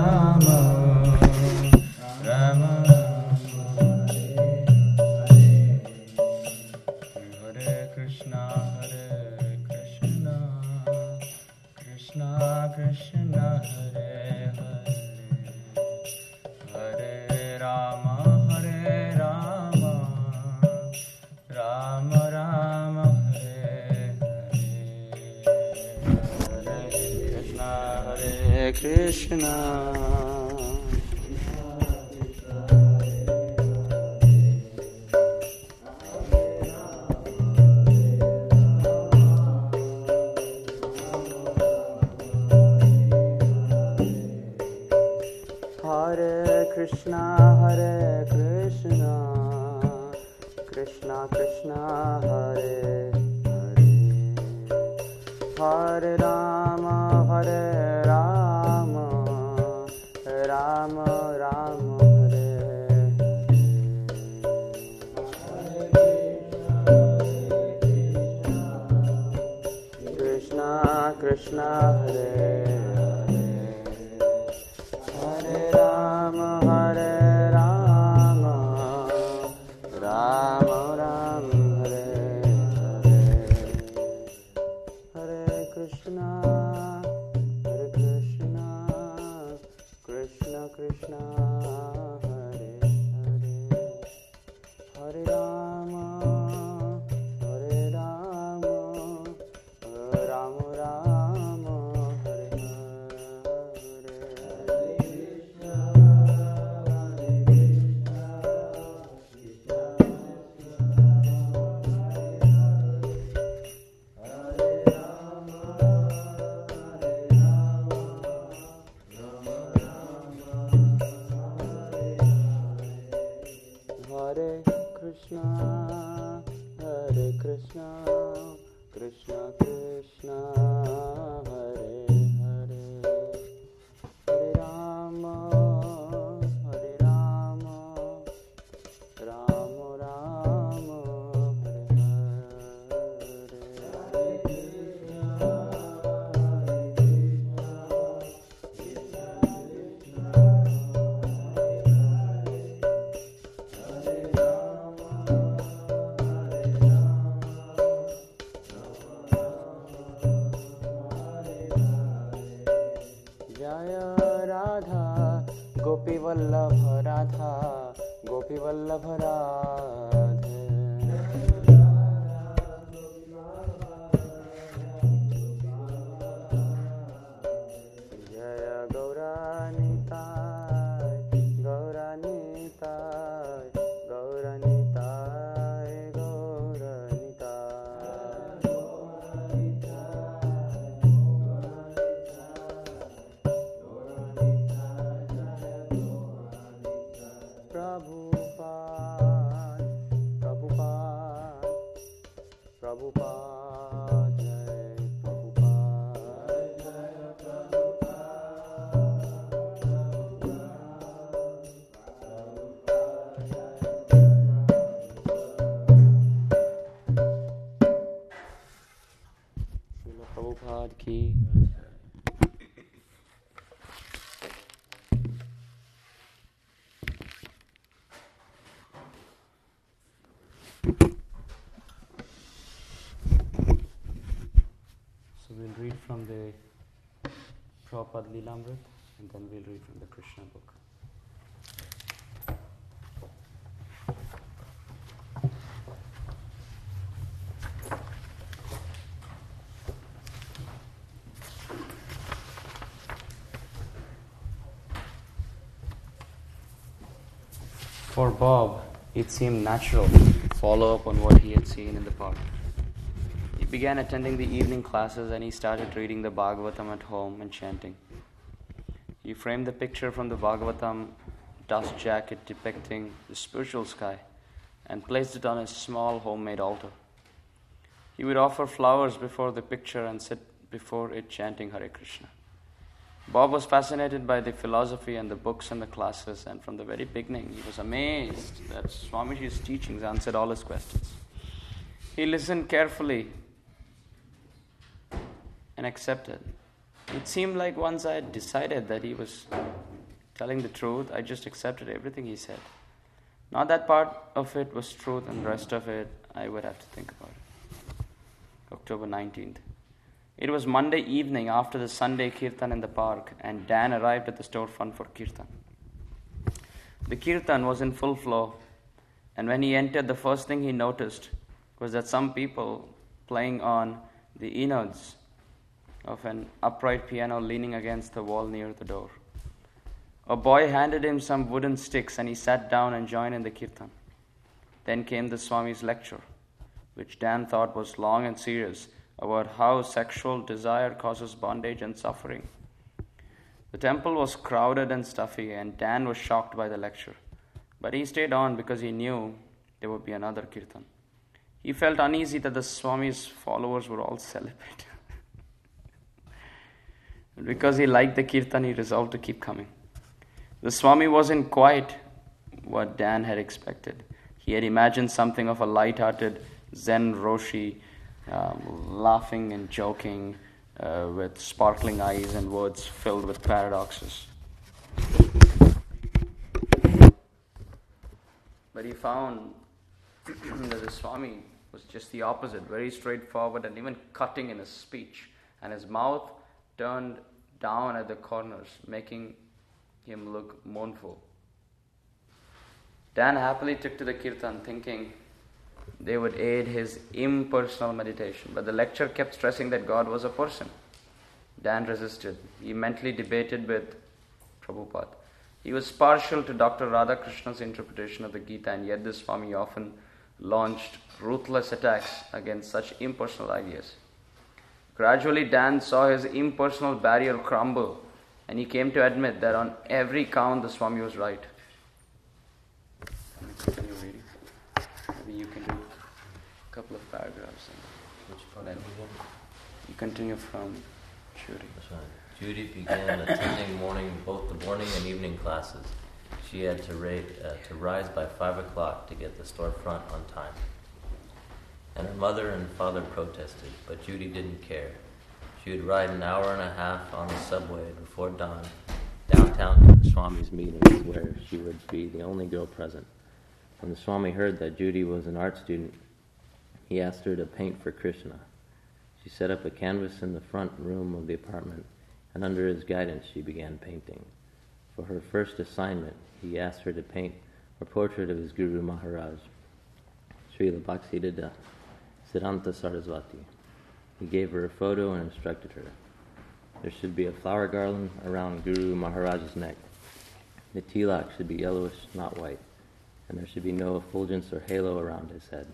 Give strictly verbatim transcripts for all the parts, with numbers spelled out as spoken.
From the Prabhupada Lilamrit, and then we'll read from the Krishna book. For Bob, it seemed natural to follow up on what he had seen in the park. He began attending the evening classes and he started reading the Bhagavatam at home and chanting. He framed the picture from the Bhagavatam dust jacket depicting the spiritual sky and placed it on his small homemade altar. He would offer flowers before the picture and sit before it chanting Hare Krishna. Bob was fascinated by the philosophy and the books and the classes, and from the very beginning he was amazed that Swamiji's teachings answered all his questions. He listened carefully and accepted. It seemed like once I had decided that he was Telling the truth, I just accepted everything he said. Not that part of it was truth and the rest of it, I would have to think about it. October nineteenth. It was Monday evening after the Sunday kirtan in the park, and Dan arrived at the storefront for kirtan. The kirtan was in full flow, and when he entered, the first thing he noticed was that some people playing on the innards of an upright piano leaning against the wall near the door. A boy handed him some wooden sticks, and he sat down and joined in the kirtan. Then came the Swami's lecture, which Dan thought was long and serious, about how sexual desire causes bondage and suffering. The temple was crowded and stuffy, and Dan was shocked by the lecture. But he stayed on because he knew there would be another kirtan. He felt uneasy that the Swami's followers were all celibate. Because he liked the kirtan, he resolved to keep coming. The Swami wasn't quite what Dan had expected. He had imagined something of a light-hearted Zen Roshi, um, laughing and joking, uh, with sparkling eyes and words filled with paradoxes. But he found that the Swami was just the opposite, very straightforward and even cutting in his speech, and his mouth turned down at the corners, making him look mournful. Dan happily took to the kirtan, thinking they would aid his impersonal meditation, but the lecture kept stressing that God was a person. Dan resisted. He mentally debated with Prabhupada. He was partial to Doctor Radhakrishna's interpretation of the Gita, and yet the Swami often launched ruthless attacks against such impersonal ideas. Gradually, Dan saw his impersonal barrier crumble, and he came to admit that on every count the Swami was right. Continue reading. Maybe you can do a couple of paragraphs. Which part then you continue from Judy. That's right. Judy began attending morning, both the morning and evening classes. She had to, rate, uh, to rise by five o'clock to get the storefront on time. And her mother and father protested, but Judy didn't care. She would ride an hour and a half on the subway before dawn downtown to the Swami's meetings, where she would be the only girl present. When the Swami heard that Judy was an art student, he asked her to paint for Krishna. She set up a canvas in the front room of the apartment, and under his guidance she began painting. For her first assignment, he asked her to paint a portrait of his Guru Maharaj, Srila Bhaktisiddhanta Siddhanta Saraswati. He gave her a photo and instructed her. There should be a flower garland around Guru Maharaj's neck. The tilak should be yellowish, not white, and there should be no effulgence or halo around his head.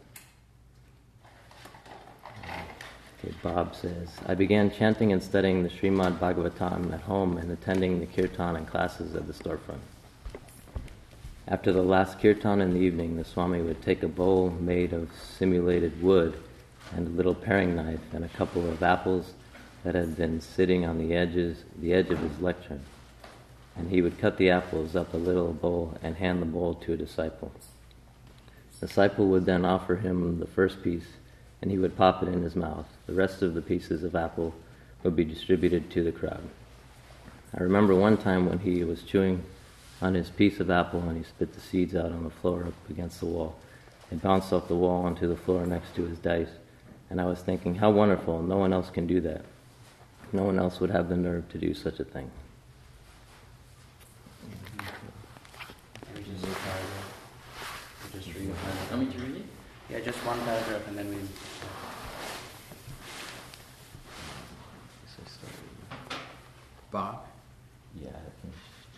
Okay, Bob says, I began chanting and studying the Srimad Bhagavatam at home and attending the kirtan and classes at the storefront. After the last kirtan in the evening, the Swami would take a bowl made of simulated wood and a little paring knife and a couple of apples that had been sitting on the edges, the edge of his lectern. And he would cut the apples up a little bowl and hand the bowl to a disciple. The disciple would then offer him the first piece, and he would pop it in his mouth. The rest of the pieces of apple would be distributed to the crowd. I remember one time when he was chewing on his piece of apple and he spit the seeds out on the floor up against the wall. They bounced off the wall onto the floor next to his dice, and I was thinking, how wonderful, no one else can do that. No one else would have the nerve to do such a thing. Just read it. Want me to read it? Yeah, just one paragraph and then we... Bob? Yeah, I think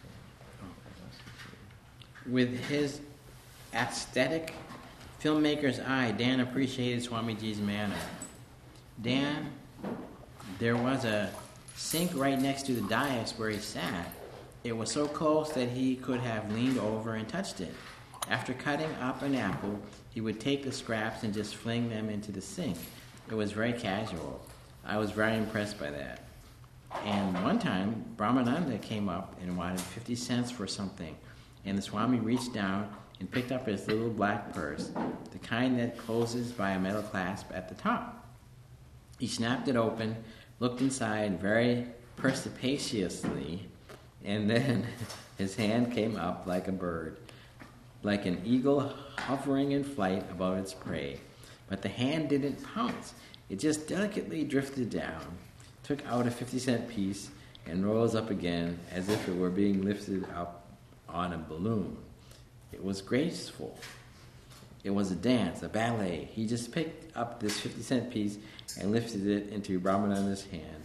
With his aesthetic filmmaker's eye, Dan appreciated Swamiji's manner. Dan, there was a sink right next to the dais where he sat. It was so close that he could have leaned over and touched it. After cutting up an apple, he would take the scraps and just fling them into the sink. It was very casual. I was very impressed by that. And one time, Brahmananda came up and wanted fifty cents for something. And the Swami reached down and picked up his little black purse, the kind that closes by a metal clasp at the top. He snapped it open, looked inside very perspicaciously, And then his hand came up like a bird, like an eagle hovering in flight above its prey. But the hand didn't pounce. It just delicately drifted down, took out a fifty-cent piece, and rose up again as if it were being lifted up on a balloon. It was graceful. It was a dance, a ballet. He just picked up this fifty-cent piece and lifted it into Brahmananda's hand.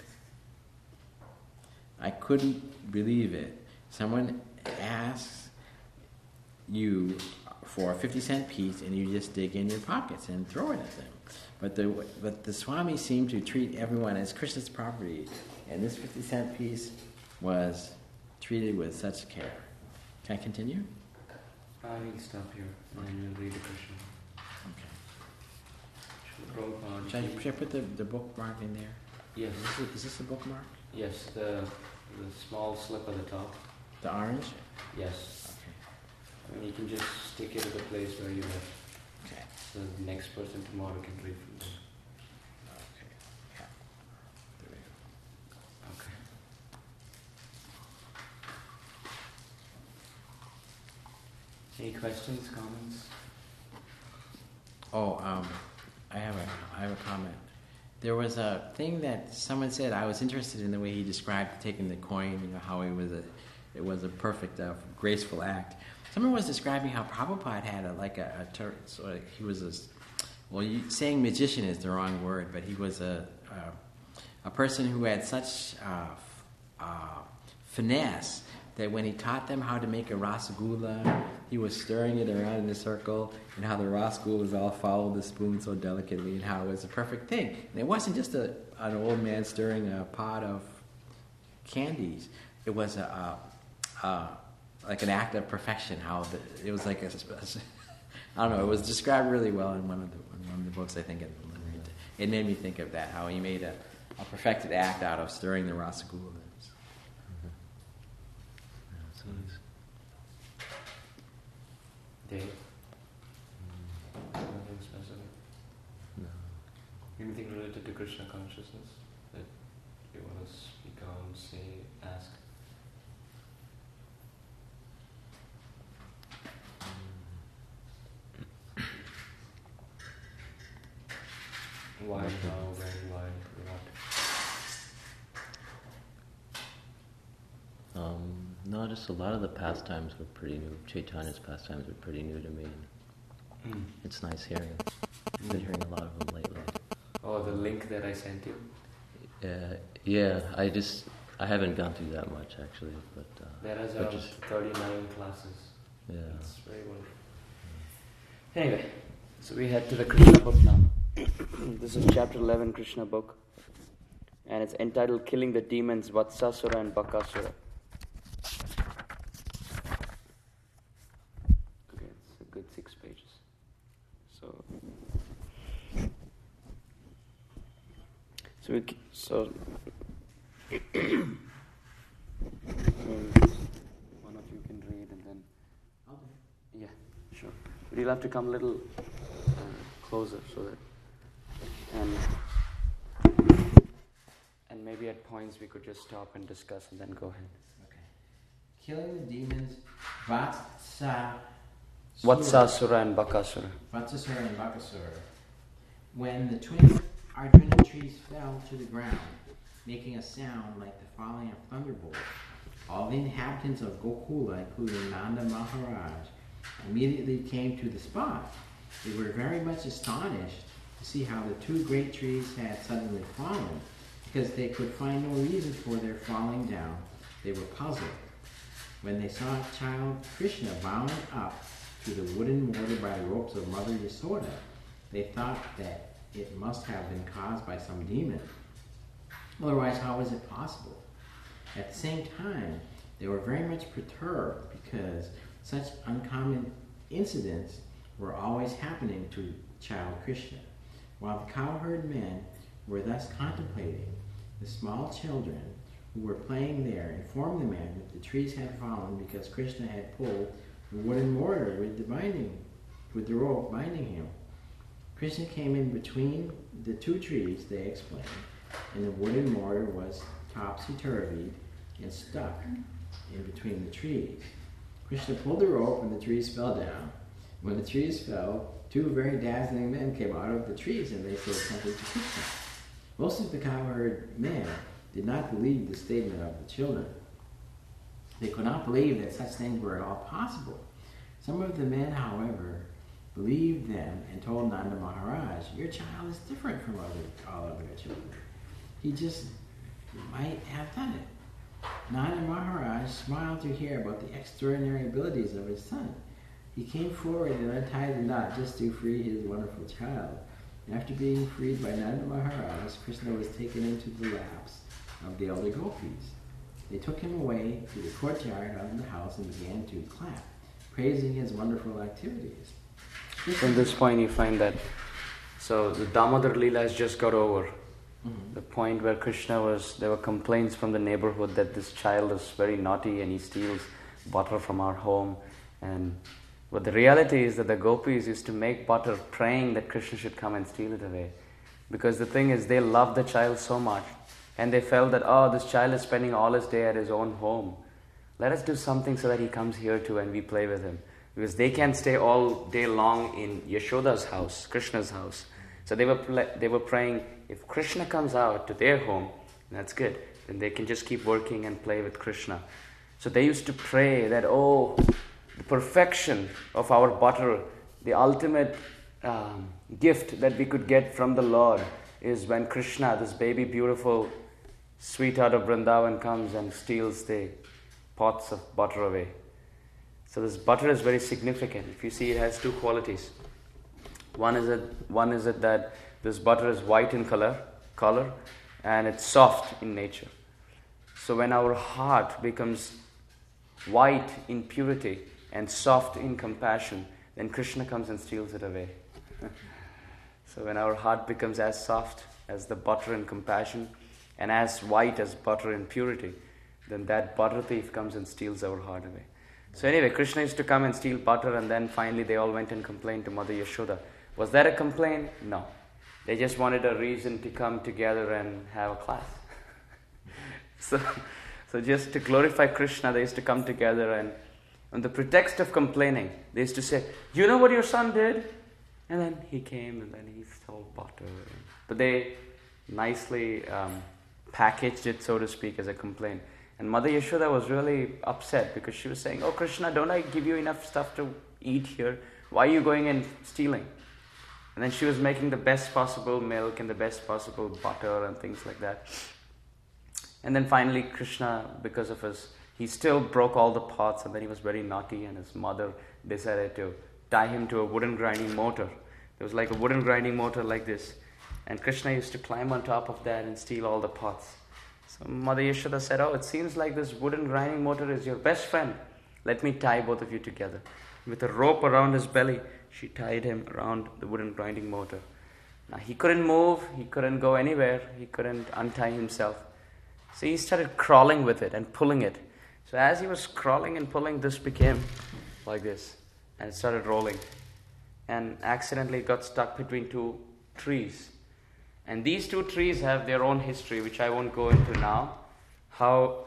I couldn't believe it. Someone asks you for a fifty-cent piece and you just dig in your pockets and throw it at them. But the, but the Swami seemed to treat everyone as Krishna's property, and this fifty-cent piece was treated with such care. Can I continue? I will stop here and we'll read the Krishna. Okay. Should I, should I put the, the bookmark in there? Yes. Is this, is this a bookmark? Yes, the the small slip at the top. The orange? Yes. Okay. And you can just stick it to the place where you left. Okay. So the next person tomorrow can read from there. Okay. Yeah. There we go. Okay. Any questions, comments? Oh, um, I have a I have a comment. There was a thing that someone said. I was interested in the way he described taking the coin. You know how it was a it was a perfect, uh, graceful act. Someone was describing how Prabhupada had a, like a, a ter- so he was a well, you, saying magician is the wrong word, but he was a a, a person who had such uh, uh, finesse that when he taught them how to make a rasgulla, he was stirring it around in a circle, and how the rasgullas all followed the spoon so delicately, and how it was a perfect thing. And it wasn't just a, an old man stirring a pot of candies. It was a, a, a like an act of perfection. How the, it was like a, I don't know. It was described really well in one of the in one of the books. I think it, it made me think of that. How he made a, a perfected act out of stirring the rasgullas. Dave? Anything specific? No. Anything related to Krishna consciousness that you want to speak on, say, ask? Why, how, when, why, what? Um, no, just a lot of the pastimes were pretty new. Chaitanya's pastimes were pretty new to me. And Mm. it's nice hearing. I've been hearing a lot of them lately. Oh, the link that I sent you? Uh, yeah, I just I haven't gone through that much actually, but uh, There is but around just, thirty-nine classes. yeah. It's very wonderful. Anyway, so we head to the Krishna book now. This is chapter eleven, Krishna book. And it's entitled Killing the Demons, Vatsasura and Bakasura. Okay, it's a good six pages. So, so, we, so um, one of you can read and then, yeah, sure. But you'll have to come a little uh, closer so that, and and maybe at points we could just stop and discuss and then go ahead. Okay. Killing the demons, Vatsa. Vatsasura and Bakasura. Vatsasura and Bakasura. When the twin Arjuna trees fell to the ground, making a sound like the falling of thunderbolts, all the inhabitants of Gokula, including Nanda Maharaj, immediately came to the spot. They were very much astonished to see how the two great trees had suddenly fallen, because they could find no reason for their falling down. They were puzzled. When they saw child Krishna bound up to the wooden mortar by the ropes of Mother Yasoda, they thought that it must have been caused by some demon. Otherwise, how was it possible? At the same time, they were very much perturbed because such uncommon incidents were always happening to child Krishna. While the cowherd men were thus contemplating, the small children who were playing there informed the men that the trees had fallen because Krishna had pulled the wooden mortar with the binding, with the rope binding him. Krishna came in between the two trees, they explained, and the wooden mortar was topsy-turvy and stuck. in between the trees. Krishna pulled the rope and the trees fell down. When the trees fell, two very dazzling men came out of the trees and they said something to Krishna. Most of the cowherd men did not believe the statement of the children. They could not believe that such things were at all possible. Some of the men, however, believed them and told Nanda Maharaj, your child is different from other, all other children. He just might have done it. Nanda Maharaj smiled to hear about the extraordinary abilities of his son. He came forward and untied the knot just to free his wonderful child. After being freed by Nanda Maharaj, Krishna was taken into the laps of the elder gopis. They took him away to the courtyard of the house and began to clap, praising his wonderful activities. From this point you find that, so the Damodar Leela has just got over. Mm-hmm. The point where Krishna was, there were complaints from the neighborhood that this child is very naughty and he steals butter from our home. And but the reality is that the gopis used to make butter praying that Krishna should come and steal it away. Because the thing is, they loved the child so much. And they felt that, oh, this child is spending all his day at his own home. Let us do something so that he comes here too and we play with him. Because they can't stay all day long in Yashoda's house, Krishna's house. So they were pl- they were praying, if Krishna comes out to their home, that's good. Then they can just keep working and play with Krishna. So they used to pray that, oh, the perfection of our butter, the ultimate um, gift that we could get from the Lord is when Krishna, this baby beautiful sweetheart of Vrindavan, comes and steals the pots of butter away. So this butter is very significant. If you see, it has two qualities. One is it, one is it that this butter is white in color, color, and it's soft in nature. So when our heart becomes white in purity and soft in compassion, then Krishna comes and steals it away. So when our heart becomes as soft as the butter in compassion and as white as butter in purity, then that butter thief comes and steals our heart away. So anyway, Krishna used to come and steal butter, and then finally they all went and complained to Mother Yashoda. Was that a complaint? No. They just wanted a reason to come together and have a class. so, so just to glorify Krishna, they used to come together, and on the pretext of complaining, they used to say, you know what your son did? And then he came and then he stole butter. But they nicely um, packaged it, so to speak, as a complaint. And Mother Yashoda was really upset because she was saying, oh Krishna, don't I give you enough stuff to eat here? Why are you going and stealing? And then she was making the best possible milk and the best possible butter and things like that. And then finally Krishna, because of his, he still broke all the pots, and then he was very naughty, and his mother decided to tie him to a wooden grinding motor. There was like a wooden grinding motor like this. And Krishna used to climb on top of that and steal all the pots. So Mother Yashoda said, oh, it seems like this wooden grinding motor is your best friend. Let me tie both of you together. With a rope around his belly, she tied him around the wooden grinding motor. Now he couldn't move, he couldn't go anywhere, he couldn't untie himself. So he started crawling with it and pulling it. So as he was crawling and pulling, this became like this. And it started rolling. And accidentally got stuck between two trees. And these two trees have their own history, which I won't go into now. How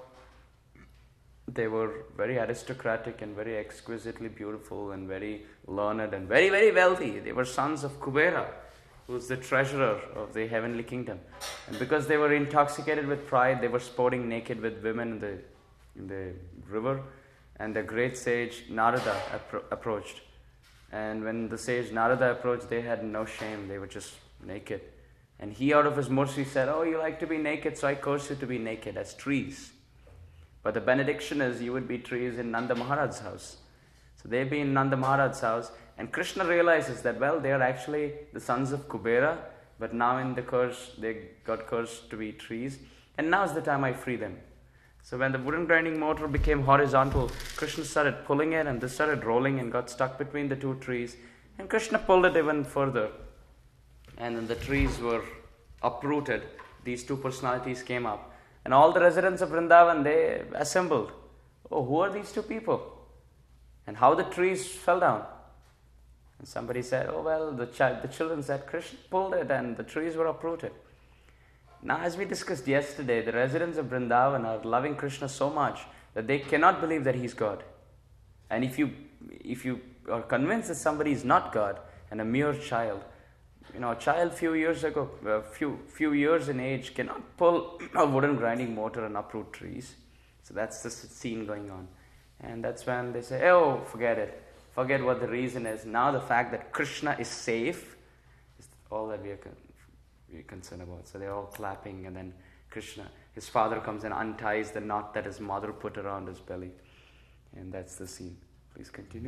they were very aristocratic and very exquisitely beautiful and very learned and very, very wealthy. They were sons of Kubera, who was the treasurer of the heavenly kingdom. And because they were intoxicated with pride, they were sporting naked with women in the, in the river. And the great sage Narada appro- approached. And when the sage Narada approached, they had no shame. They were just naked. And he, out of his mercy, said, oh, you like to be naked, so I curse you to be naked as trees. But the benediction is you would be trees in Nanda Maharaj's house. So they'd be in Nanda Maharaj's house. And Krishna realizes that, well, they are actually the sons of Kubera, but now in the curse, they got cursed to be trees. And now's the time I free them. So when the wooden grinding motor became horizontal, Krishna started pulling it, and this started rolling and got stuck between the two trees. And Krishna pulled it even further. And then the trees were uprooted. These two personalities came up. And all the residents of Vrindavan, they assembled. Oh, who are these two people? And how the trees fell down. And somebody said, oh, well, the, ch- the children said, Krishna pulled it and the trees were uprooted. Now, as we discussed yesterday, the residents of Vrindavan are loving Krishna so much that they cannot believe that he's God. And if you if you are convinced that somebody is not God and a mere child, you know, a child few years ago, a few few years in age cannot pull a wooden grinding motor and uproot trees. So that's the scene going on. And that's when they say, oh, forget it. Forget what the reason is. Now the fact that Krishna is safe is all that we are, con- we are concerned about. So they're all clapping, and then Krishna, his father comes and unties the knot that his mother put around his belly. And that's the scene. Please continue.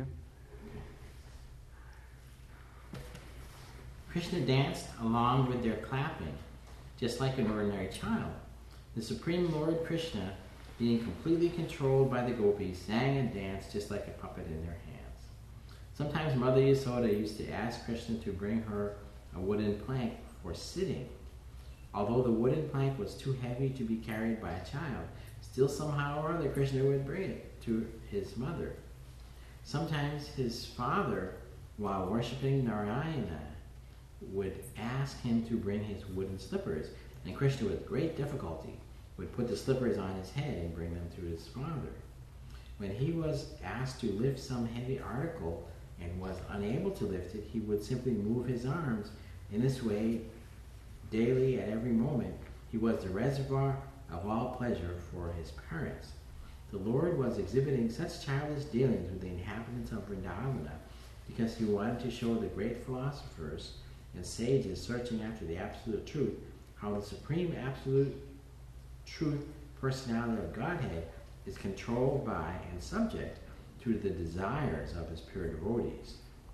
Krishna danced along with their clapping, just like an ordinary child. The Supreme Lord Krishna, being completely controlled by the gopis, sang and danced just like a puppet in their hands. Sometimes Mother Yasoda used to ask Krishna to bring her a wooden plank for sitting. Although the wooden plank was too heavy to be carried by a child, still somehow or other Krishna would bring it to his mother. Sometimes his father, while worshipping Narayana, would ask him to bring his wooden slippers, and Krishna, with great difficulty, would put the slippers on his head and bring them to his father. When he was asked to lift some heavy article and was unable to lift it, he would simply move his arms. In this way, daily, at every moment, he was the reservoir of all pleasure for his parents. The Lord was exhibiting such childish dealings with the inhabitants of Vrindavana because he wanted to show the great philosophers and sages searching after the absolute truth how the supreme absolute truth personality of Godhead is controlled by and subject to the desires of his pure devotees.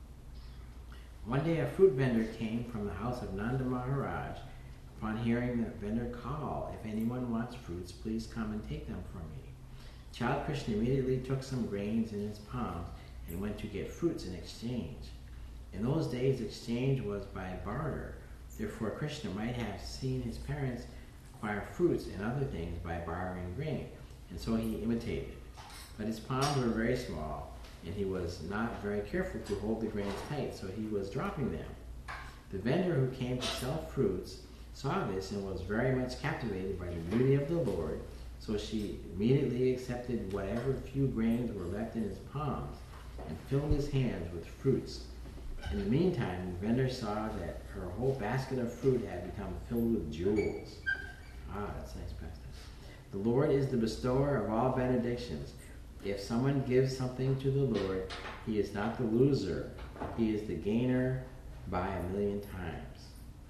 One day a fruit vendor came from the house of Nanda Maharaj. Upon hearing the vendor call, if anyone wants fruits, please come and take them from me. Child Krishna immediately took some grains in his palms and went to get fruits in exchange. In those days, exchange was by barter. Therefore, Krishna might have seen his parents acquire fruits and other things by borrowing grain, and so he imitated. But his palms were very small, and he was not very careful to hold the grains tight, so he was dropping them. The vendor who came to sell fruits saw this and was very much captivated by the beauty of the Lord, so she immediately accepted whatever few grains were left in his palms and filled his hands with fruits. In the meantime, the vendor saw that her whole basket of fruit had become filled with jewels. Ah, that's nice pastime. The Lord is the bestower of all benedictions. If someone gives something to the Lord, he is not the loser. He is the gainer by a million times.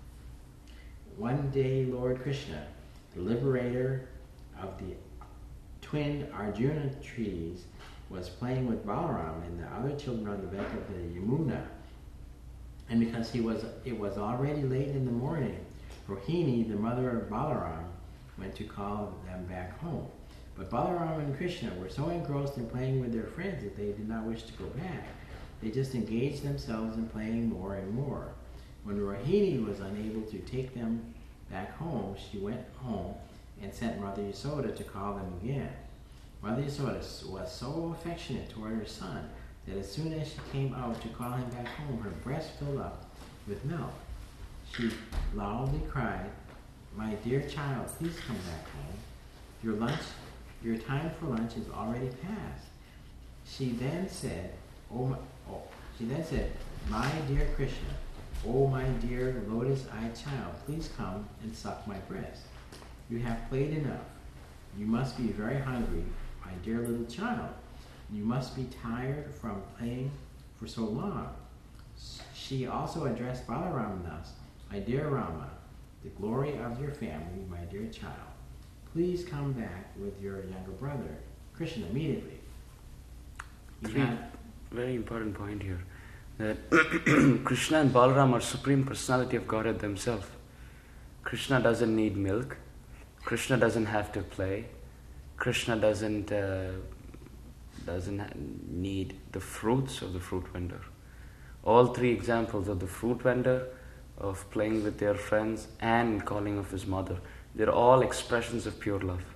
One day, Lord Krishna, the liberator of the twin Arjuna trees, was playing with Balaram and the other children on the bank of the Yamuna. And because he was, it was already late in the morning, Rohini, the mother of Balaram, went to call them back home. But Balaram and Krishna were so engrossed in playing with their friends that they did not wish to go back. They just engaged themselves in playing more and more. When Rohini was unable to take them back home, she went home and sent Mother Yasoda to call them again. Mother Yasoda was so affectionate toward her son that as soon as she came out to call him back home, her breast filled up with milk. She loudly cried, "My dear child, please come back home. Your lunch, your time for lunch is already past." She then said, "Oh, my, oh." She then said, "My dear Krishna, oh my dear lotus-eyed child, please come and suck my breast. You have played enough. You must be very hungry, my dear little child. You must be tired from playing for so long." She also addressed Balaram thus, "My dear Rama, the glory of your family, my dear child, please come back with your younger brother, Krishna, immediately." Three very important point here, that Krishna and Balaram are Supreme Personality of Godhead themselves. Krishna doesn't need milk. Krishna doesn't have to play. Krishna doesn't uh, doesn't need the fruits of the fruit vendor. All three examples of the fruit vendor, of playing with their friends, and calling of his mother, they're all expressions of pure love.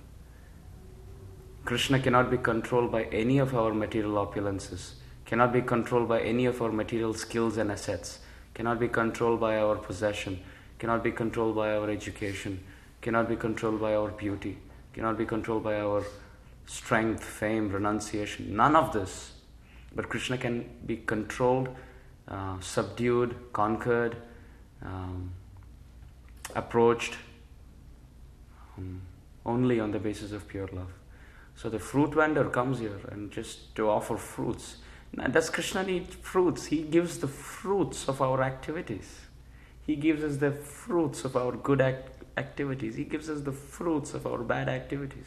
Krishna cannot be controlled by any of our material opulences, cannot be controlled by any of our material skills and assets, cannot be controlled by our possession, cannot be controlled by our education, cannot be controlled by our beauty, cannot be controlled by our strength, fame, renunciation. None of this. But Krishna can be controlled, uh, subdued, conquered, um, approached um, only on the basis of pure love. So the fruit vendor comes here and just to offer fruits. Now, does Krishna need fruits? He gives the fruits of our activities. He gives us the fruits of our good act- activities. He gives us the fruits of our bad activities.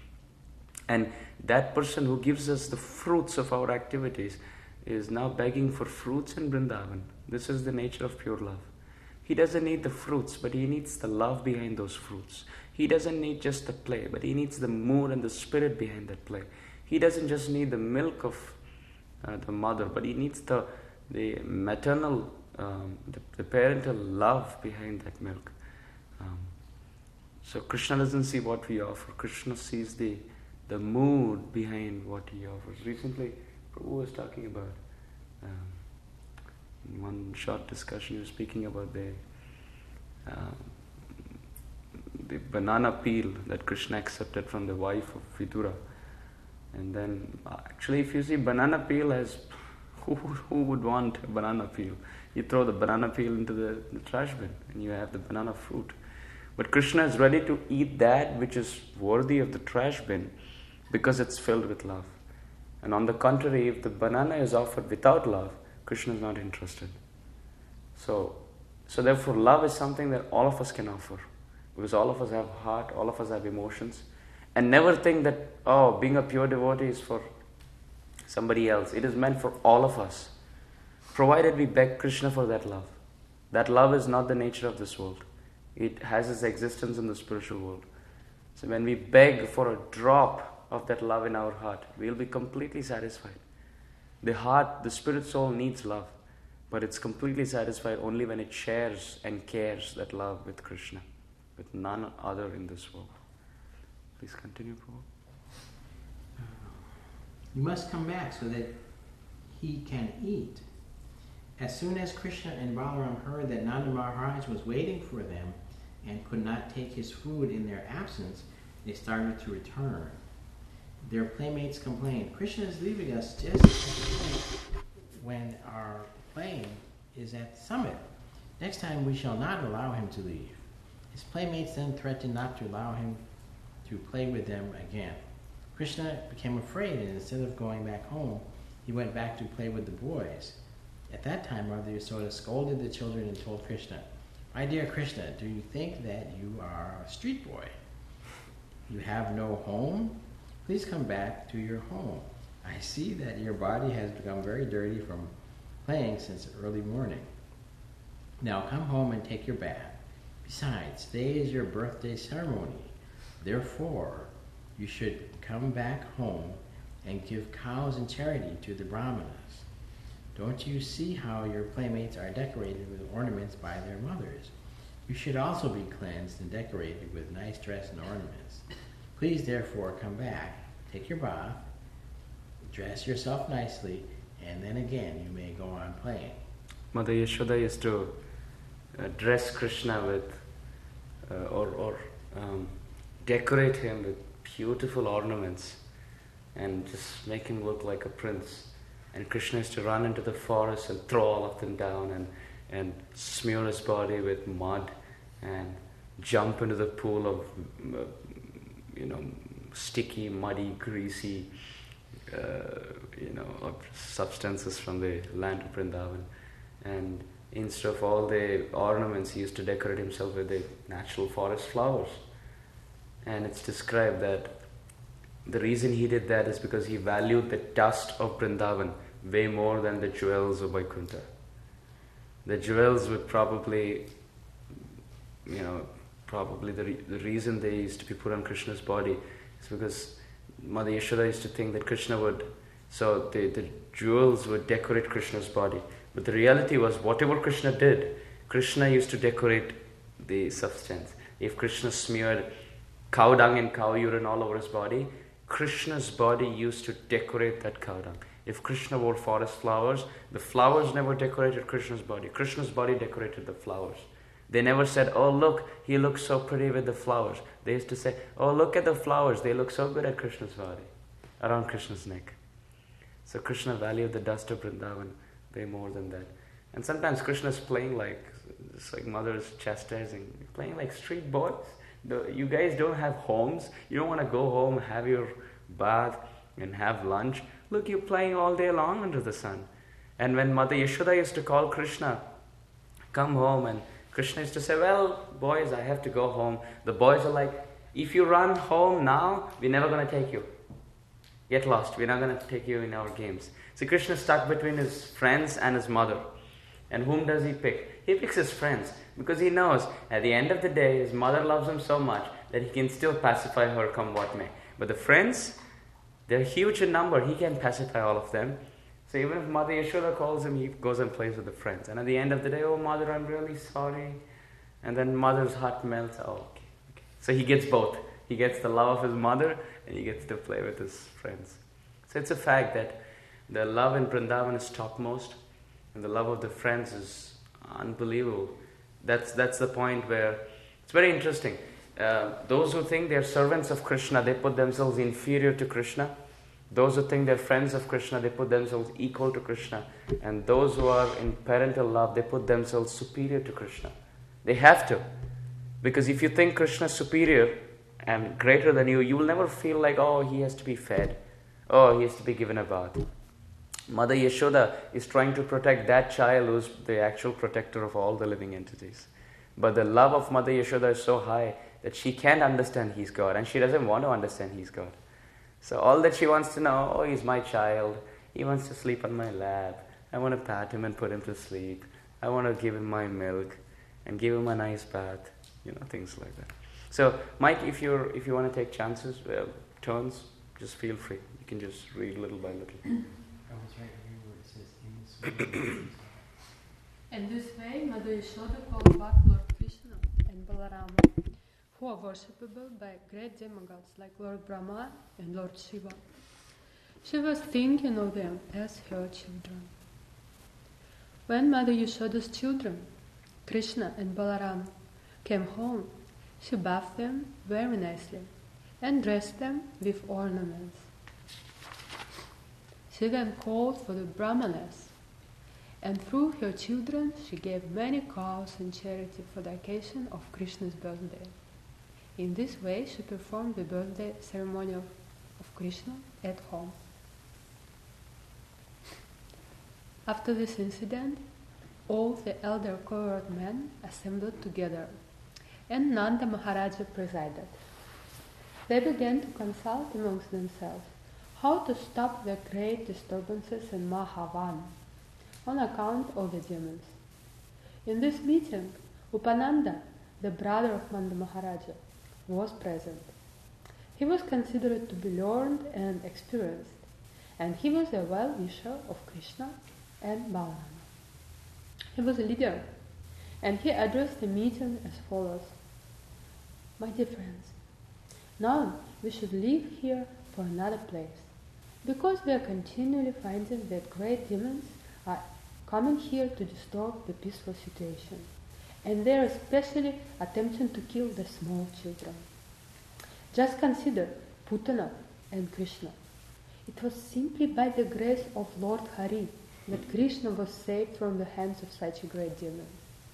And that person who gives us the fruits of our activities is now begging for fruits in Vrindavan. This is the nature of pure love. He doesn't need the fruits, but he needs the love behind those fruits. He doesn't need just the play, but he needs the mood and the spirit behind that play. He doesn't just need the milk of uh, the mother, but he needs the the maternal, um, the, the parental love behind that milk. Um, so Krishna doesn't see what we offer. Krishna sees the the mood behind what he offers. Recently, Prabhu was talking about, um, in one short discussion, he was speaking about the uh, the banana peel that Krishna accepted from the wife of Vidura. And then, uh, actually, if you see banana peel as, who, who would want a banana peel? You throw the banana peel into the, the trash bin and you have the banana fruit. But Krishna is ready to eat that which is worthy of the trash bin because it's filled with love. And on the contrary, if the banana is offered without love, Krishna is not interested. So, so therefore, love is something that all of us can offer. Because all of us have heart, all of us have emotions. And never think that, oh, being a pure devotee is for somebody else. It is meant for all of us. Provided we beg Krishna for that love. That love is not the nature of this world. It has its existence in the spiritual world. So when we beg for a drop of that love in our heart, we'll be completely satisfied. The heart, the spirit soul needs love. But it's completely satisfied only when it shares and cares that love with Krishna, with none other in this world. Please continue, Prabhu. You must come back so that he can eat. As soon as Krishna and Balaram heard that Nanda Maharaj was waiting for them and could not take his food in their absence, they started to return. Their playmates complained, Krishna is leaving us just when our plane is at the summit. Next time we shall not allow him to leave. His playmates then threatened not to allow him to play with them again. Krishna became afraid, and instead of going back home, he went back to play with the boys. At that time, Mother Yasoda scolded the children and told Krishna, My dear Krishna, do you think that you are a street boy? You have no home? Please come back to your home. I see that your body has become very dirty from playing since early morning. Now come home and take your bath. Besides, today is your birthday ceremony. Therefore, you should come back home and give cows in charity to the Brahmanas. Don't you see how your playmates are decorated with ornaments by their mothers? You should also be cleansed and decorated with nice dress and ornaments. Please, therefore, come back, take your bath, dress yourself nicely, and then again you may go on playing. Mother Yashoda used to uh, dress Krishna with, uh, or, or um, decorate him with beautiful ornaments and just make him look like a prince. And Krishna used to run into the forest and throw all of them down and, and smear his body with mud and jump into the pool of, uh, you know, sticky, muddy, greasy, uh, you know, substances from the land of Vrindavan. And instead of all the ornaments, he used to decorate himself with the natural forest flowers. And it's described that the reason he did that is because he valued the dust of Vrindavan way more than the jewels of Vaikuntha. The jewels would probably, you know, probably the, re- the reason they used to be put on Krishna's body is because Mother Yashoda used to think that Krishna would, so the, the jewels would decorate Krishna's body. But the reality was, whatever Krishna did, Krishna used to decorate the substance. If Krishna smeared cow dung and cow urine all over his body, Krishna's body used to decorate that cow dung. If Krishna wore forest flowers, the flowers never decorated Krishna's body. Krishna's body decorated the flowers. They never said, oh look, he looks so pretty with the flowers. They used to say, oh look at the flowers, they look so good at Krishna's body, around Krishna's neck. So Krishna valued the dust of Vrindavan way more than that. And sometimes Krishna's playing like, it's like mother's chastising, playing like street boys. The, you guys don't have homes, you don't want to go home, have your bath and have lunch. Look, you're playing all day long under the sun. And when Mother Yashoda used to call Krishna, come home, and Krishna used to say, well, boys, I have to go home. The boys are like, if you run home now, we're never going to take you. Get lost, we're not going to take you in our games. So Krishna is stuck between his friends and his mother. And whom does he pick? He picks his friends, because he knows at the end of the day, his mother loves him so much that he can still pacify her come what may. But the friends, they're huge in number, he can pacify all of them. So even if Mother Yashoda calls him, he goes and plays with the friends. And at the end of the day, oh mother, I'm really sorry. And then mother's heart melts. Oh, okay, okay. So he gets both. He gets the love of his mother, and he gets to play with his friends. So it's a fact that the love in Vrindavan is topmost, and the love of the friends is unbelievable. That's that's the point where it's very interesting. Uh, those who think they're servants of Krishna, they put themselves inferior to Krishna. Those who think they're friends of Krishna, they put themselves equal to Krishna. And those who are in parental love, they put themselves superior to Krishna. They have to. Because if you think Krishna is superior and greater than you, you will never feel like, oh, he has to be fed. Oh, he has to be given a bath. Mother Yashoda is trying to protect that child who's the actual protector of all the living entities. But the love of Mother Yashoda is so high that she can't understand he's God, and she doesn't want to understand he's God. So all that she wants to know, oh, he's my child, he wants to sleep on my lap, I want to pat him and put him to sleep, I want to give him my milk and give him a nice bath, you know, things like that. So Mike, if you're if you want to take chances, well, turns, just feel free. You can just read little by little. I was right here where it says in this In this way, Mother Yashoda called back Lord Krishna and Balarama, who are worshipable by great demigods like Lord Brahma and Lord Shiva. She was thinking of them as her children. When Mother Yashoda's children, Krishna and Balarama, came home, she bathed them very nicely and dressed them with ornaments. She then called for the brahmanes, and through her children she gave many cows in charity for the occasion of Krishna's birthday. In this way she performed the birthday ceremony of, of Krishna at home. After this incident, all the elder cohort men assembled together, and Nanda Maharaja presided. They began to consult amongst themselves how to stop the great disturbances in Mahavan on account of the demons. In this meeting, Upananda, the brother of Nanda Maharaja, was present. He was considered to be learned and experienced, and he was a well-wisher of Krishna and Balarama. He was a leader, and he addressed the meeting as follows. My dear friends, now we should leave here for another place, because we are continually finding that great demons are coming here to disturb the peaceful situation, and they are especially attempting to kill the small children. Just consider Putana and Krishna. It was simply by the grace of Lord Hari that Krishna was saved from the hands of such a great demon.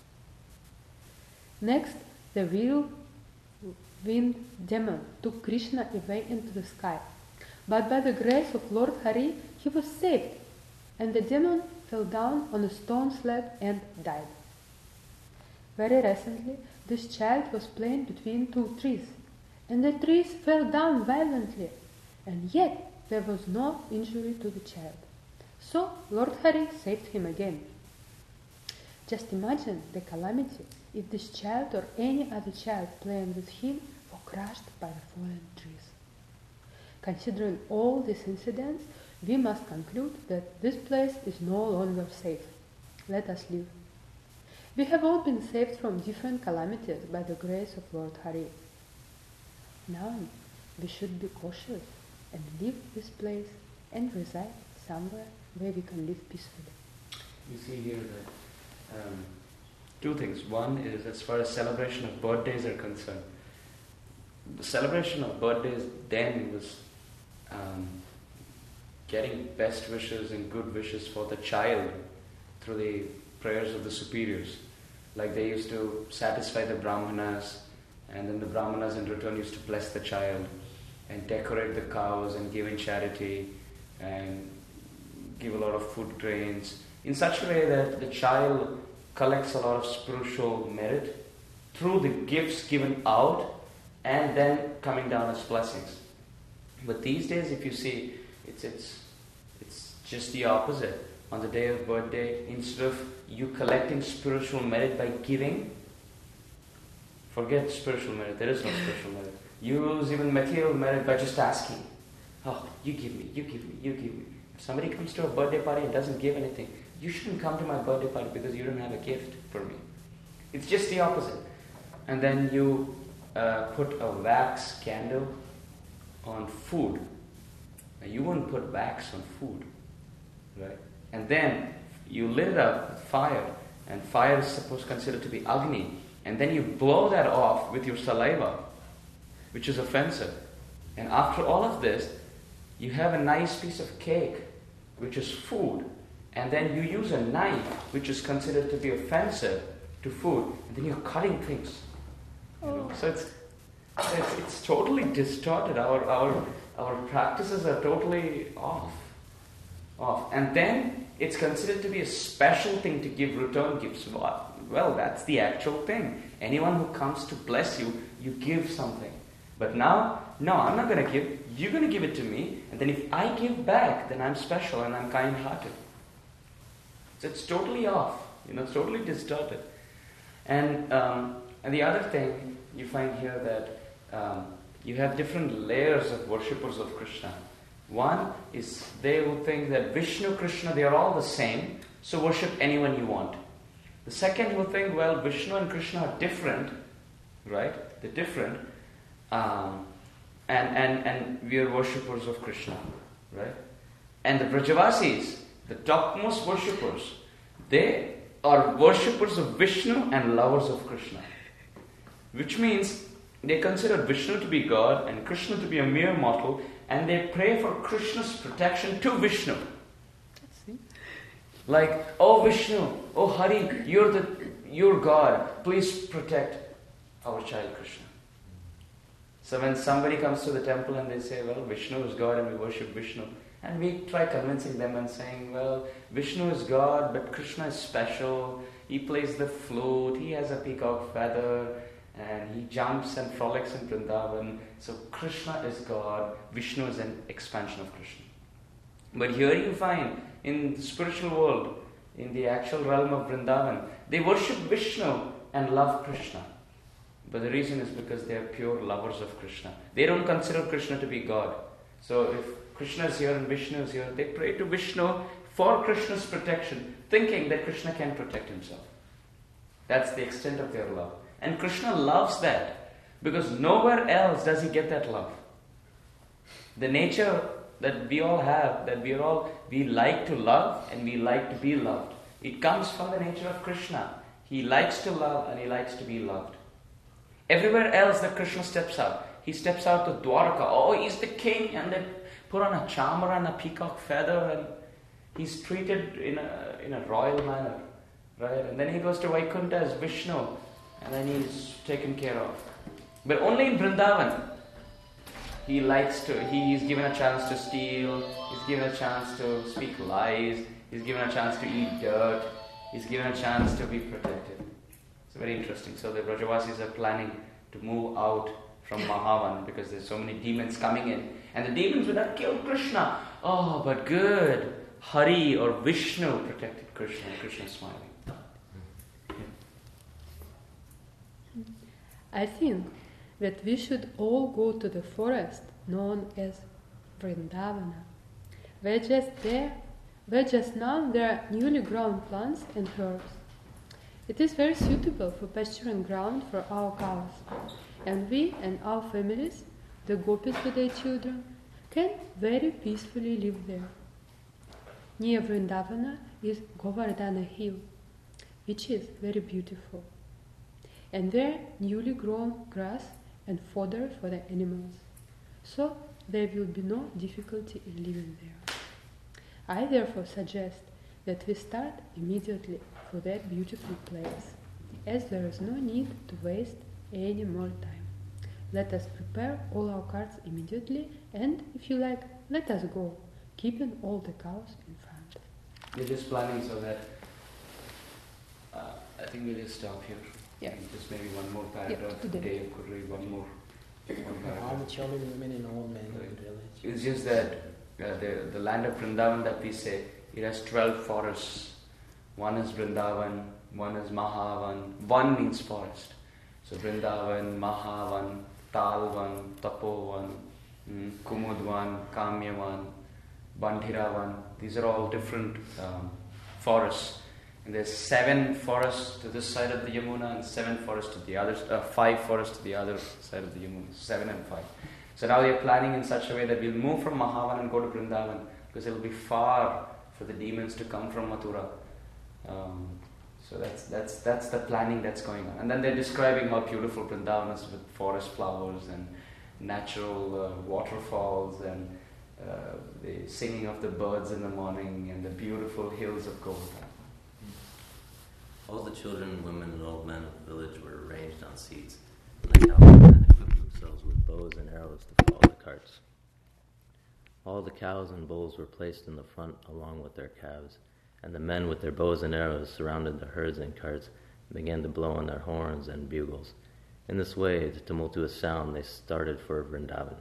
Next, the whirlwind demon took Krishna away into the sky, but by the grace of Lord Hari, he was saved, and the demon fell down on a stone slab and died. Very recently, this child was playing between two trees, and the trees fell down violently, and yet there was no injury to the child. So Lord Hari saved him again. Just imagine the calamity if this child or any other child playing with him were crushed by the fallen trees. Considering all these incidents, we must conclude that this place is no longer safe. Let us leave. We have all been saved from different calamities by the grace of Lord Hari. Now we should be cautious and leave this place and reside somewhere where we can live peacefully. You see here that um, two things. One is as far as celebration of birthdays are concerned. The celebration of birthdays then was um, getting best wishes and good wishes for the child through the prayers of the superiors. Like they used to satisfy the brahmanas, and then the brahmanas in return used to bless the child and decorate the cows and give in charity and give a lot of food grains in such a way that the child collects a lot of spiritual merit through the gifts given out and then coming down as blessings. But these days, if you see, it's it's it's just the opposite. On the day of birthday, instead of you collecting spiritual merit by giving, forget spiritual merit, there is no spiritual merit. You lose even material merit by just asking. Oh, you give me, you give me, you give me. If somebody comes to a birthday party and doesn't give anything, you shouldn't come to my birthday party because you don't have a gift for me. It's just the opposite. And then you uh, put a wax candle on food. Now you wouldn't put wax on food, right? And then you lit it up with fire, and fire is supposed considered to be Agni, and then you blow that off with your saliva, which is offensive. And after all of this, you have a nice piece of cake, which is food, and then you use a knife, which is considered to be offensive to food, and then you're cutting things. You know? So it's, it's it's totally distorted. Our our our practices are totally off. Off. And then it's considered to be a special thing to give return gifts. Well, that's the actual thing. Anyone who comes to bless you, you give something. But now, no, I'm not going to give. You're going to give it to me. And then if I give back, then I'm special and I'm kind-hearted. So it's totally off. You know, it's totally distorted. And um, and the other thing you find here that um, you have different layers of worshippers of Krishna. One is they who think that Vishnu, Krishna, they are all the same, so worship anyone you want. The second who think, well, Vishnu and Krishna are different, right? They're different, um, and, and, and we are worshippers of Krishna, right? And the Brajavasis, the topmost worshippers, they are worshippers of Vishnu and lovers of Krishna. Which means they consider Vishnu to be God and Krishna to be a mere mortal, and they pray for Krishna's protection to Vishnu. Like, oh Vishnu, oh Hari, you're the you're God, please protect our child Krishna. So when somebody comes to the temple and they say, well, Vishnu is God and we worship Vishnu, and we try convincing them and saying, well, Vishnu is God, but Krishna is special, he plays the flute, he has a peacock feather, and he jumps and frolics in Vrindavan. So Krishna is God, Vishnu is an expansion of Krishna. But here you find, in the spiritual world, in the actual realm of Vrindavan, they worship Vishnu and love Krishna. But the reason is because they are pure lovers of Krishna. They don't consider Krishna to be God. So if Krishna is here and Vishnu is here, they pray to Vishnu for Krishna's protection, thinking that Krishna can protect himself. That's the extent of their love. And Krishna loves that, because nowhere else does he get that love. The nature that we all have, that we are all, we like to love and we like to be loved. It comes from the nature of Krishna. He likes to love and he likes to be loved. Everywhere else that Krishna steps out, he steps out to Dwarka. Oh, he's the king, and they put on a chamara and a peacock feather, and he's treated in a in a royal manner, right? And then he goes to Vaikuntha as Vishnu, and then he's taken care of. But only in Vrindavan, he likes to, he is given a chance to steal, he's given a chance to speak lies, he's given a chance to eat dirt, he's given a chance to be protected. It's very interesting. So the Brajavasis are planning to move out from Mahavan because there's so many demons coming in. And the demons would have killed Krishna. Oh, but good. Hari or Vishnu protected Krishna, and Krishna is smiling. I think that we should all go to the forest known as Vrindavana, where just there, where just now there are newly grown plants and herbs. It is very suitable for pasturing ground for our cows, and we and our families, the gopis with their children, can very peacefully live there. Near Vrindavana is Govardhana Hill. which is very beautiful, and there newly grown grass and fodder for the animals, so there will be no difficulty in living there. I therefore suggest that we start immediately for that beautiful place, as there is no need to waste any more time. Let us prepare all our carts immediately, and, if you like, let us go, keeping all the cows in front. We're just planning so that, uh, I think we'll just stop here. Yeah. And just maybe one more paragraph. Yeah, today. Dave could read one more. One All paragraph. the children, women, and old men in Right. the village. It's just that uh, the, the land of Vrindavan that we say, it has twelve forests. One is Vrindavan, one is Mahavan. One means forest. So Vrindavan, Mahavan, Talvan, Tapovan, mm, Kumudvan, Kamyavan, Bandhiravan. These are all different um, forests. And there's seven forests to this side of the Yamuna and seven forests to the other, uh, five forests to the other side of the Yamuna. Seven and five. So now we are planning in such a way that we'll move from Mahavan and go to Vrindavan, because it will be far for the demons to come from Mathura. Um, so that's that's that's the planning that's going on. And then they're describing how beautiful Vrindavan is with forest flowers and natural uh, waterfalls and uh, the singing of the birds in the morning and the beautiful hills of Govardhan. All the children, women, and old men of the village were arranged on seats, and the cowmen equipped themselves with bows and arrows to follow the carts. All the cows and bulls were placed in the front along with their calves, and the men with their bows and arrows surrounded the herds and carts and began to blow on their horns and bugles. In this way, the tumultuous sound, they started for Vrindavan.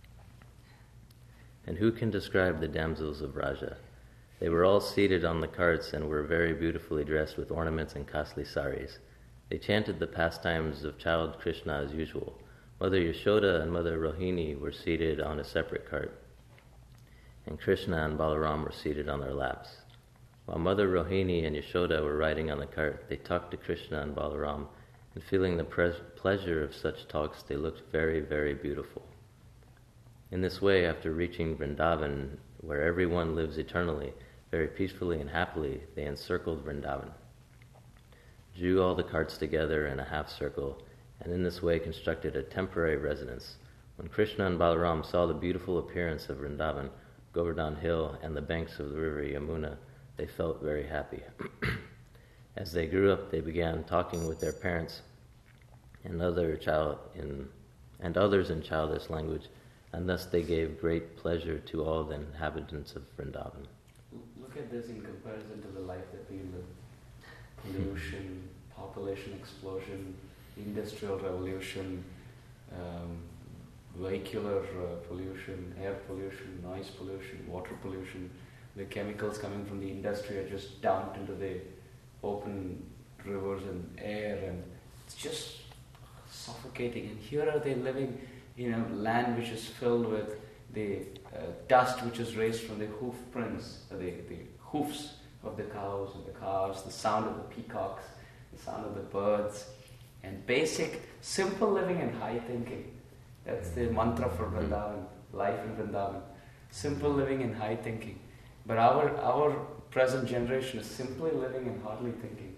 And who can describe the damsels of Raja? They were all seated on the carts and were very beautifully dressed with ornaments and costly saris. They chanted the pastimes of child Krishna as usual. Mother Yashoda and Mother Rohini were seated on a separate cart, and Krishna and Balaram were seated on their laps. While Mother Rohini and Yashoda were riding on the cart, they talked to Krishna and Balaram, and feeling the pre- pleasure of such talks, they looked very, very beautiful. In this way, after reaching Vrindavan, where everyone lives eternally, very peacefully and happily, they encircled Vrindavan, drew all the carts together in a half circle, and in this way constructed a temporary residence. When Krishna and Balaram saw the beautiful appearance of Vrindavan, Govardhan Hill, and the banks of the river Yamuna, they felt very happy. As they grew up, they began talking with their parents and other child in and others in childish language, and thus they gave great pleasure to all the inhabitants of Vrindavan. Look at this in comparison to the life that we live. Pollution, population explosion, industrial revolution, um, vehicular uh, pollution, air pollution, noise pollution, water pollution. The chemicals coming from the industry are just dumped into the open rivers and air, and it's just suffocating. And here are they living in a land which is filled with the uh, dust which is raised from the hoof prints, uh, the, the hoofs of the cows and the calves, the sound of the peacocks, the sound of the birds, and basic, simple living and high thinking. That's the mantra for Vrindavan, life in Vrindavan. Simple living and high thinking. But our our present generation is simply living and hardly thinking.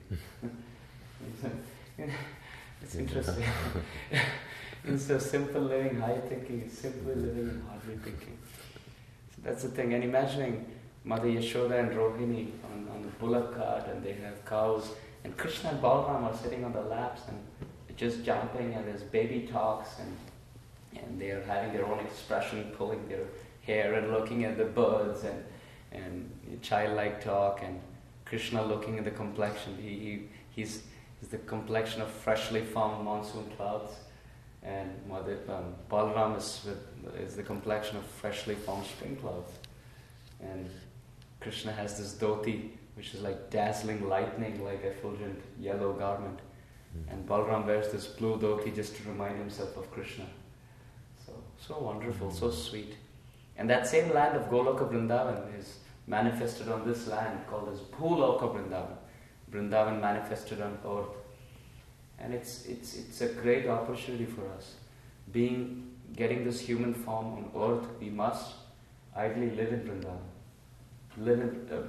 It's interesting. Instead of simple living, high thinking, it's simply living and hardly thinking. So that's the thing. And imagining Mother Yashoda and Rohini on, on the bullock cart, and they have cows, and Krishna and Balaram are sitting on the laps and just jumping, and there's baby talks, and and they are having their own expression, pulling their hair and looking at the birds, and and childlike talk, and Krishna looking at the complexion. He, he he's, he's the complexion of freshly formed monsoon clouds, and Mother um, Balaram is with, is the complexion of freshly formed spring clouds, and Krishna has this dhoti which is like dazzling lightning, like effulgent yellow garment, and Balaram wears this blue dhoti just to remind himself of Krishna. So so wonderful, so sweet. And that same land of Goloka Vrindavan is manifested on this land called as Bhuloka Vrindavan. Vrindavan manifested on earth. And it's it's it's a great opportunity for us. Being getting this human form on earth, we must ideally live in Vrindavan. Live in, uh,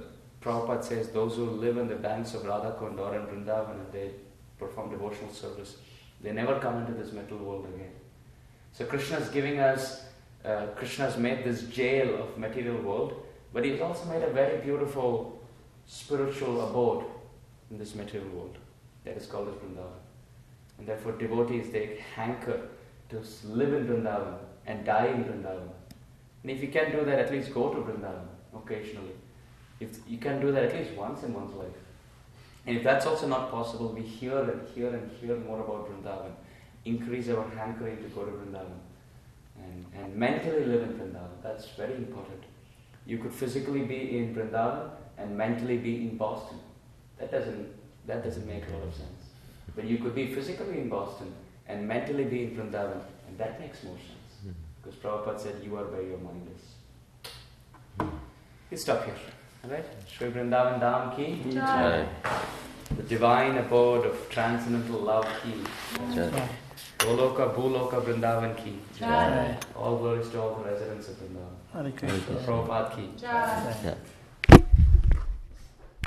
Prabhupada says those who live on the banks of Radha Kund or in Vrindavan and they perform devotional service, they never come into this material world again. So Krishna is giving us, uh, Krishna has made this jail of material world, but he's also made a very beautiful spiritual abode in this material world. That is called as Vrindavan. And therefore devotees, they hanker to live in Vrindavan and die in Vrindavan. And if you can do that, at least go to Vrindavan occasionally. If you can do that at least once in one's life. And if that's also not possible, we hear and hear and hear more about Vrindavan. Increase our hankering to go to Vrindavan. And, and mentally live in Vrindavan. That's very important. You could physically be in Vrindavan and mentally be in Boston. That doesn't, that doesn't make a lot of sense. But you could be physically in Boston and mentally be in Vrindavan, and that makes more sense. Because Prabhupada said, you are where your mind is. You stop here. Alright? Shri Vrindavan Dham ki. Jai. The divine abode of transcendental love ki. Jai. Goloka, Bhuloka, Vrindavan ki. Jai. All glories to all the residents of Vrindavan. Hare Krishna. Prabhupada ki. Jai. Jai.